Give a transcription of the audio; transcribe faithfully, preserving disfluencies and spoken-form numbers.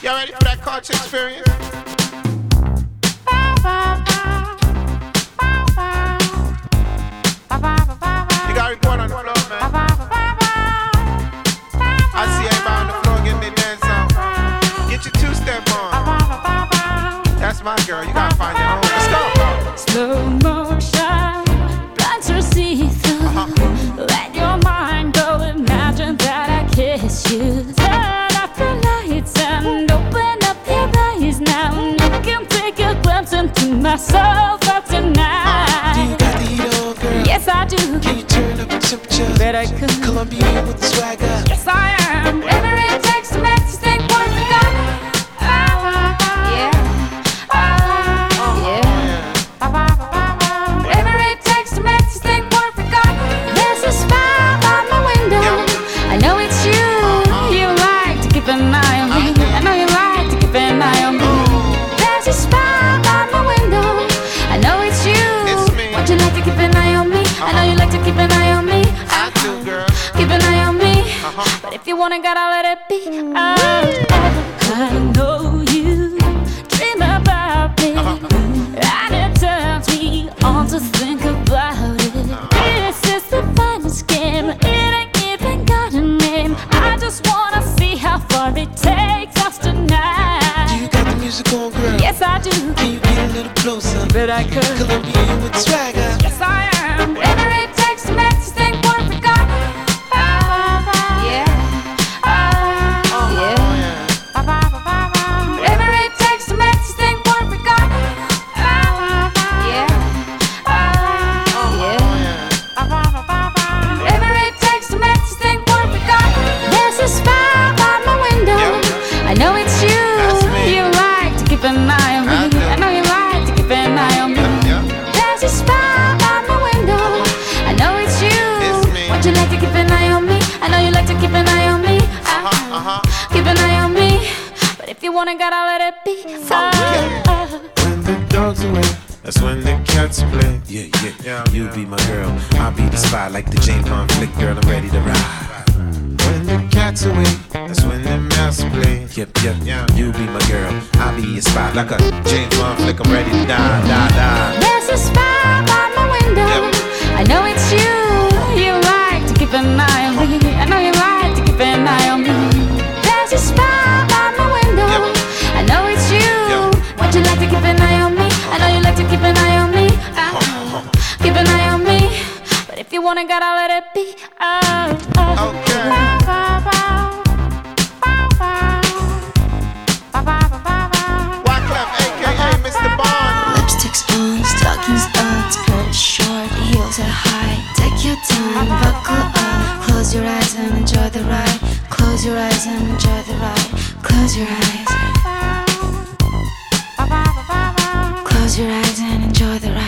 Y'all ready for that culture experience? You gotta report on the floor, man. I see everybody on the floor getting their dance on. Get your two-step on. That's my girl, you gotta find your own. Let's go. Slow motion, blunts are see-through. uh-huh. Let your mind go, imagine that I kiss you. Turn off the lights and open up your eyes now. You can take a glimpse into my soul for tonight. Do you got the heat on, girl? Yes, I do. Can you turn up the temperature? Bet I could. Colombian with the swagger. Yes, I am. Whatever it takes to make this thing work, we got it. Yeah. Whatever it takes to make this thing work, we got it. There's a spot by my window. I know it's you. You like to keep an eye on me. I know you like to keep an eye on me. There's a spot by my window. I know it's you. Would you like to keep an eye on me? I know you like to keep an eye on me. I do, girl. Keep an eye on me. But if you wanna, gotta let it be. Oh, I know you dream about me, and it turns me on to think about it. This is the finest game. It ain't even got a name. I just wanna see how far it takes us tonight. Do you got the music on, girl? Yes, I do. Can you get a little closer? But I could. Colombian with the swagger. Yes, I am. Whatever it takes to make this thing work, we got it. Yeah. Whatever it takes to make this thing work, we got it. Yeah. Whatever it takes to make this thing work, we got it. There's a spot by my window. I know it's you. You like to keep an eye on me. I know you like to keep an eye on me. There's a spot by my window. I know it's you. Would you like to keep an eye on me? I know you like to keep an eye on me. Uh-huh. Keep an eye on me. But if you wanna, gotta let it be. Oh, oh. When the dog's away, that's when the cats play. Yeah, yeah, you be my girl. I'll be the spy like the James Bond flick, girl. I'm ready to ride. When the cat's away, that's when the mouse play. Yep, yep, you be my girl. I'll be your spy like a James Bond flick. I'm ready to die, die, die. There's a spot by my window. I know it's you. You like to keep an eye on me. I know you like to keep an eye on me. There's a spot by my window. I know it's you. Would you like to keep an eye on me? I know you like to keep an eye on me. Uh, keep an eye on me. But if you wanna, gotta let it be. Oh, oh. Okay. Wyclef, aka Mister Bond. Lipstick's on, stockings up, skirt short, heels are high. Take your time, buckle up. Close your eyes and enjoy the ride. Close your eyes and enjoy the ride. Close your eyes. Close your eyes and enjoy the ride.